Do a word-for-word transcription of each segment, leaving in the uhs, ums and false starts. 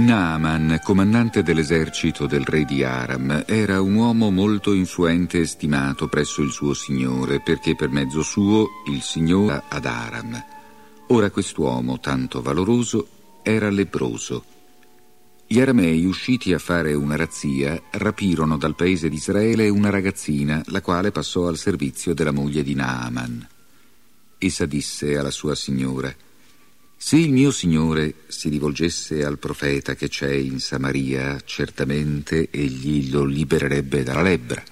Naaman, comandante dell'esercito del re di Aram, era un uomo molto influente e stimato presso il suo signore, perché per mezzo suo il signore ad Aram. Ora quest'uomo, tanto valoroso, era lebbroso. Gli aramei, usciti a fare una razzia, rapirono dal paese di Israele una ragazzina, la quale passò al servizio della moglie di Naaman. Essa disse alla sua signora: «Se il mio signore si rivolgesse al profeta che c'è in Samaria, certamente egli lo libererebbe dalla lebbra».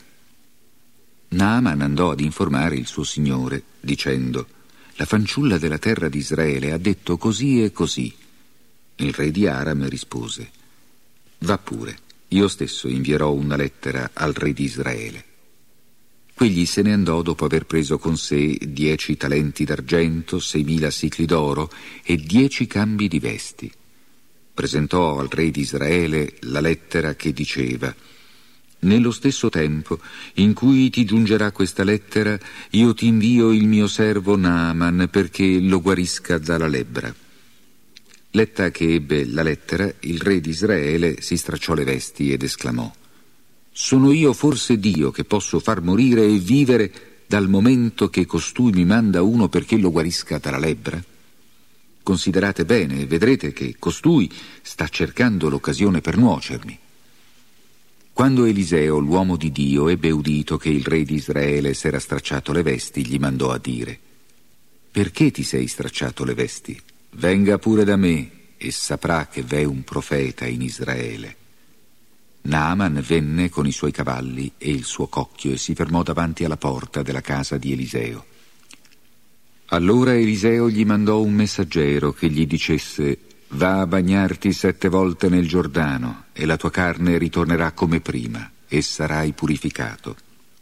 Naaman andò ad informare il suo signore, dicendo: «La fanciulla della terra di Israele ha detto così e così». Il re di Aram rispose: «Va pure, io stesso invierò una lettera al re di Israele». Quegli se ne andò dopo aver preso con sé dieci talenti d'argento, seimila sicli d'oro e dieci cambi di vesti. Presentò al re di Israele la lettera che diceva: «Nello stesso tempo in cui ti giungerà questa lettera, io ti invio il mio servo Naaman perché lo guarisca dalla lebbra». Letta che ebbe la lettera, il re di Israele si stracciò le vesti ed esclamò: «Sono io forse Dio che posso far morire e vivere dal momento che costui mi manda uno perché lo guarisca dalla lebbra? Considerate bene e vedrete che costui sta cercando l'occasione per nuocermi». Quando Eliseo, l'uomo di Dio, ebbe udito che il re di Israele s'era stracciato le vesti, gli mandò a dire: «Perché ti sei stracciato le vesti? Venga pure da me e saprà che v'è un profeta in Israele». Naaman venne con i suoi cavalli e il suo cocchio e si fermò davanti alla porta della casa di Eliseo. Allora Eliseo gli mandò un messaggero che gli dicesse: «Va a bagnarti sette volte nel Giordano e la tua carne ritornerà come prima e sarai purificato».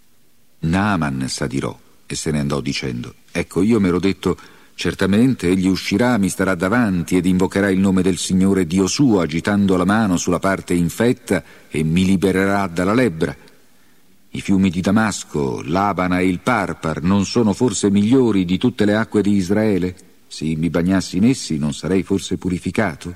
Naaman s'adirò e se ne andò dicendo: «Ecco, io m'ero detto: certamente egli uscirà, mi starà davanti ed invocherà il nome del Signore Dio suo, agitando la mano sulla parte infetta, e mi libererà dalla lebbra. I fiumi di Damasco, l'Abana e il Parpar non sono forse migliori di tutte le acque di Israele? Se mi bagnassi in essi non sarei forse purificato?»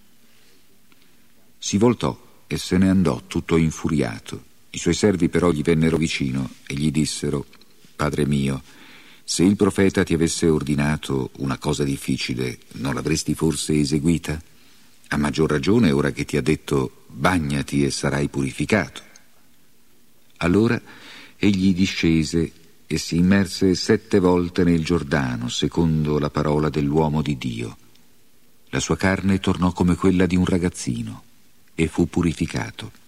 Si voltò e se ne andò tutto infuriato. I suoi servi però gli vennero vicino e gli dissero: «Padre mio, se il profeta ti avesse ordinato una cosa difficile, non l'avresti forse eseguita? A maggior ragione ora che ti ha detto: bagnati e sarai purificato». Allora egli discese e si immerse sette volte nel Giordano, secondo la parola dell'uomo di Dio. La sua carne tornò come quella di un ragazzino e fu purificato.